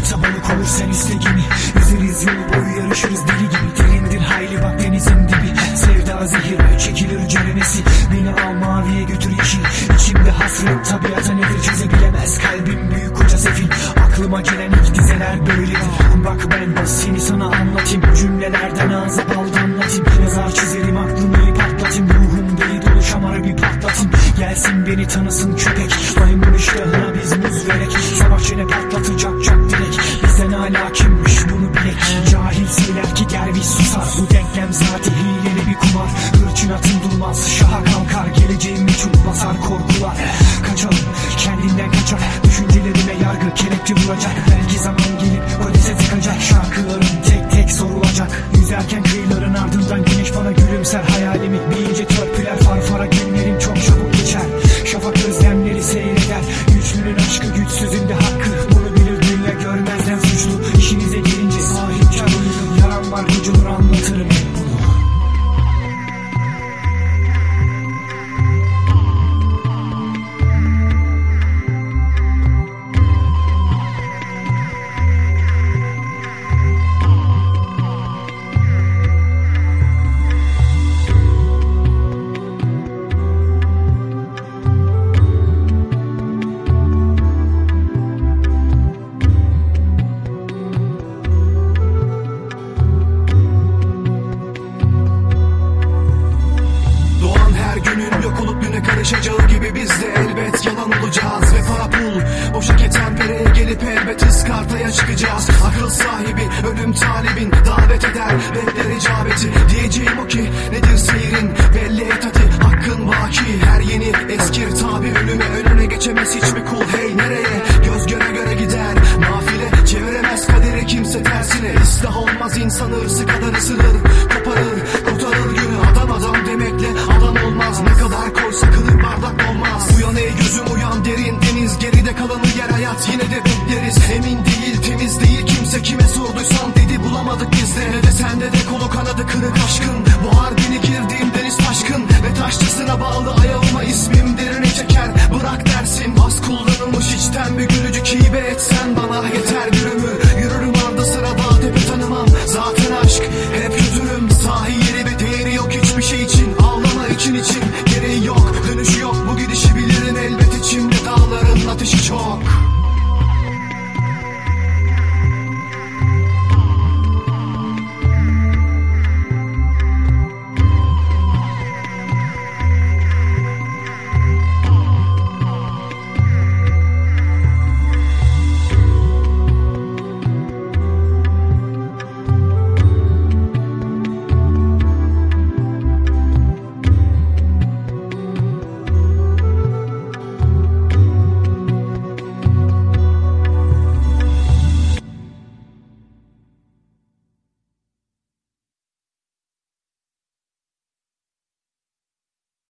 olta balık olur sen iste gemi. Yüzeriz yol boyu yarışırız deli gibi. Derindir hayli bak denizin dibi. Sevda zehir çekilir ceremesi. Beni al maviye götür yeşil. İçimde hasret tabiata nedir çözebilemez. Kalbim büyük koca sefil. Aklıma gelen ilk dizeler böyledir. Bak ben seni sana anlatayım. Cümlelerden ağza bal damlatayım. Yazar çizerim aklımı patlatayım. Ruhum deli dolu şamarı bir patlatayım. Gelsin beni tanısın köpek. Maymun iştahına biz muz verek. Sabah çene patlatacak çok direk. Bizden hala kimmiş bunu bilek. Cahil söyler ki derviş susar. Bu denklem zaten hileli bir kumar. Hırçın atın durmaz şaha kalkar. Geleceğim meçhul basar korkular. Kaçalım kendinden kaçar. Düşüncelerime yargı kelepçe vuracak. Belki zaman gelip ödese tıkacak. Şarkılarım tek tek sorulacak. Yüzerken kıyıların ardından güneş bana gülümser. Hayalimi bir ince törpüler farfara. Günlerim çok çabuk geçer. Şafak özlemleri seyreder. Güçlünün aşkı güçsüzün de hakkı. Bunu bilir dünya görmezden suçlu. İşinize gelince sahipkar olurum. Yaram var gücümür anlatırım hep bunu. Karışacağı gibi biz de elbet yalan olacağız. Ve para pul boşa ketenpereye gelip elbet ıskartaya çıkacağız. Akıl sahibi ölüm talibin davet eder bekler icabeti. Diyeceğim o ki nedir seyrin belli et hadi. Hakkın baki her yeni eskir tabi. Ölüme önüne geçemez hiç mi kul hey nereye. Göz göre göre gider nafile. Çeviremez kaderi kimse tersine. İslah olmaz insan hırsı kadar ısırır. Koparır kurtarır günü. Adam adam demekle adam olmaz. Ne kadar koysa kılır bardak olmaz. Uyan ey gözüm uyan derin deniz. Geride kalanı yer hayat yine de bekleriz. Emin değil temiz değil kimse kime sorduysan dedi bulamadık biz de. Ne de sende de kolu kanadı kırık aşkın. Boğar beni girdiğim deniz taşkın. Ve taşçısına bağlı ayağıma ismim derine çeker. Bırak dersin az kullanılmış içten bir gülücük hibe etsen bana yeter bir ömür.